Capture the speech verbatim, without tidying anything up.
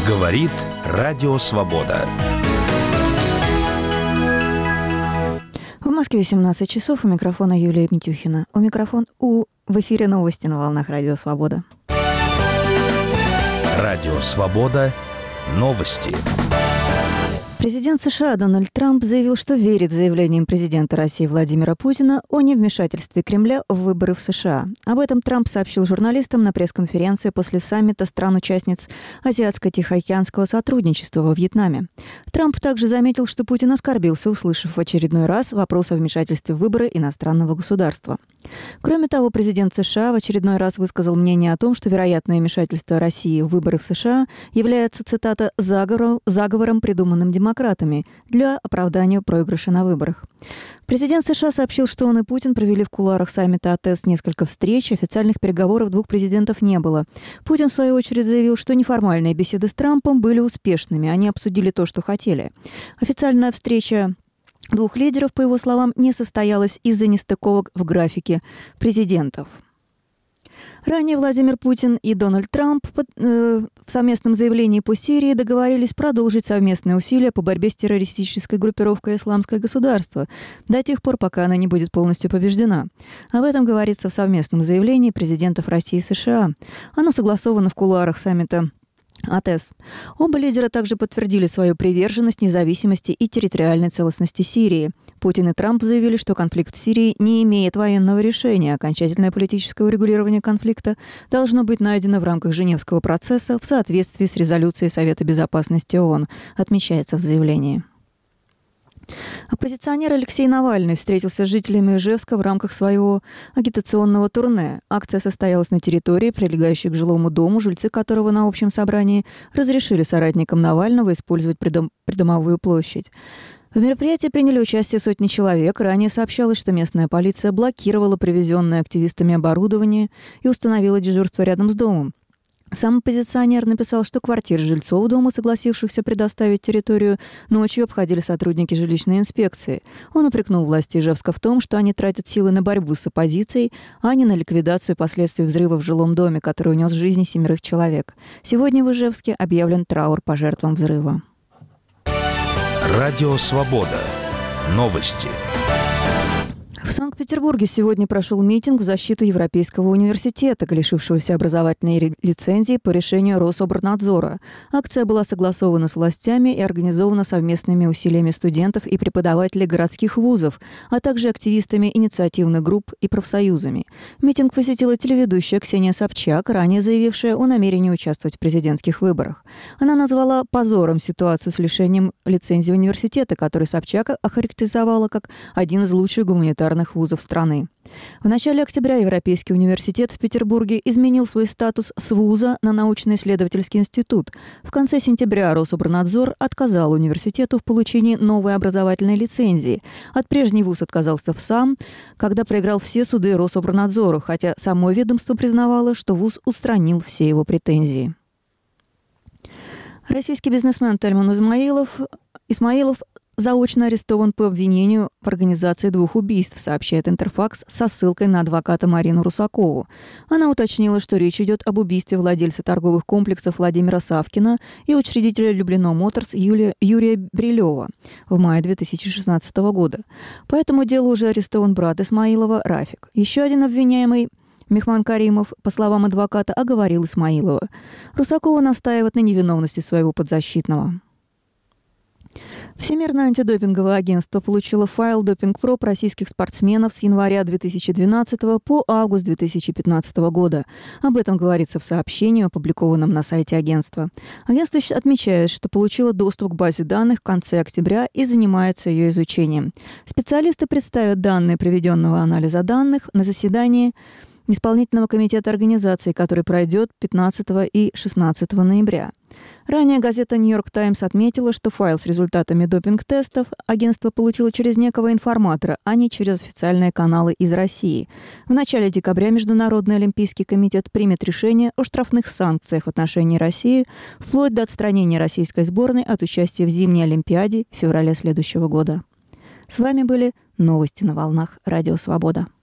Говорит Радио Свобода. В Москве семнадцать часов. У микрофона Юлия Митюхина. У микрофона у в эфире новости на волнах Радио Свобода. Радио Свобода. Новости. Президент США Дональд Трамп заявил, что верит заявлениям президента России Владимира Путина о невмешательстве Кремля в выборы в США. Об этом Трамп сообщил журналистам на пресс-конференции после саммита стран-участниц Азиатско-Тихоокеанского сотрудничества во Вьетнаме. Трамп также заметил, что Путин оскорбился, услышав в очередной раз вопрос о вмешательстве в выборы иностранного государства. Кроме того, президент США в очередной раз высказал мнение о том, что вероятное вмешательство России в выборы в США является, цитата, «заговором, заговором придуманным демократами для оправдания проигрыша на выборах». Президент США сообщил, что он и Путин провели в кулуарах саммита АТЭС несколько встреч, официальных переговоров двух президентов не было. Путин, в свою очередь, заявил, что неформальные беседы с Трампом были успешными, они обсудили то, что хотели. Официальная встреча двух лидеров, по его словам, не состоялась из-за нестыковок в графике президентов. Ранее Владимир Путин и Дональд Трамп э, в совместном заявлении по Сирии договорились продолжить совместные усилия по борьбе с террористической группировкой «Исламское государство» до тех пор, пока она не будет полностью побеждена. Об этом говорится в совместном заявлении президентов России и США. Оно согласовано в кулуарах саммита АТЭС. Оба лидера также подтвердили свою приверженность независимости и территориальной целостности Сирии. Путин и Трамп заявили, что конфликт в Сирии не имеет военного решения. Окончательное политическое урегулирование конфликта должно быть найдено в рамках Женевского процесса в соответствии с резолюцией Совета Безопасности ООН, отмечается в заявлении. Оппозиционер Алексей Навальный встретился с жителями Ижевска в рамках своего агитационного турне. Акция состоялась на территории, прилегающей к жилому дому, жильцы которого на общем собрании разрешили соратникам Навального использовать придом- придомовую площадь. В мероприятии приняли участие сотни человек. Ранее сообщалось, что местная полиция блокировала привезенное активистами оборудование и установила дежурство рядом с домом. Сам оппозиционер написал, что квартиры жильцов дома, согласившихся предоставить территорию, ночью обходили сотрудники жилищной инспекции. Он упрекнул власти Ижевска в том, что они тратят силы на борьбу с оппозицией, а не на ликвидацию последствий взрыва в жилом доме, который унес жизни семерых человек. Сегодня в Ижевске объявлен траур по жертвам взрыва. Радио Свобода. Новости. В Санкт-Петербурге сегодня прошел митинг в защиту Европейского университета, лишившегося образовательной лицензии по решению Рособорнадзора. Акция была согласована с властями и организована совместными усилиями студентов и преподавателей городских вузов, а также активистами инициативных групп и профсоюзами. Митинг посетила телеведущая Ксения Собчак, ранее заявившая о намерении участвовать в президентских выборах. Она назвала позором ситуацию с лишением лицензии университета, который Собчак охарактеризовала как один из лучших гуманитарных вузов страны. В начале октября Европейский университет в Петербурге изменил свой статус с вуза на научно-исследовательский институт. В конце сентября Рособорнадзор отказал университету в получении новой образовательной лицензии. От прежней вуз отказался в сам, когда проиграл все суды Рособорнадзору, хотя само ведомство признавало, что вуз устранил все его претензии. Российский бизнесмен Тельман Исмаилов, Исмаилов заочно арестован по обвинению в организации двух убийств, сообщает Интерфакс со ссылкой на адвоката Марину Русакову. Она уточнила, что речь идет об убийстве владельца торговых комплексов Владимира Савкина и учредителя Люблино Моторс Юлия, Юрия Брилева в мае две тысячи шестнадцатого года. По этому делу уже арестован брат Исмаилова Рафик. Еще один обвиняемый Мехман Каримов, по словам адвоката, оговорил Исмаилова. Русакова настаивает на невиновности своего подзащитного. Всемирное антидопинговое агентство получило файл «Допинг-проб» российских спортсменов с января две тысячи двенадцатого по август две тысячи пятнадцатого года. Об этом говорится в сообщении, опубликованном на сайте агентства. Агентство отмечает, что получило доступ к базе данных в конце октября и занимается ее изучением. Специалисты представят данные проведенного анализа данных на заседании Исполнительного комитета организации, который пройдет пятнадцатого и шестнадцатого ноября. Ранее газета «Нью-Йорк Таймс» отметила, что файл с результатами допинг-тестов агентство получило через некого информатора, а не через официальные каналы из России. В начале декабря Международный олимпийский комитет примет решение о штрафных санкциях в отношении России, вплоть до отстранения российской сборной от участия в зимней Олимпиаде в феврале следующего года. С вами были новости на волнах Радио Свобода.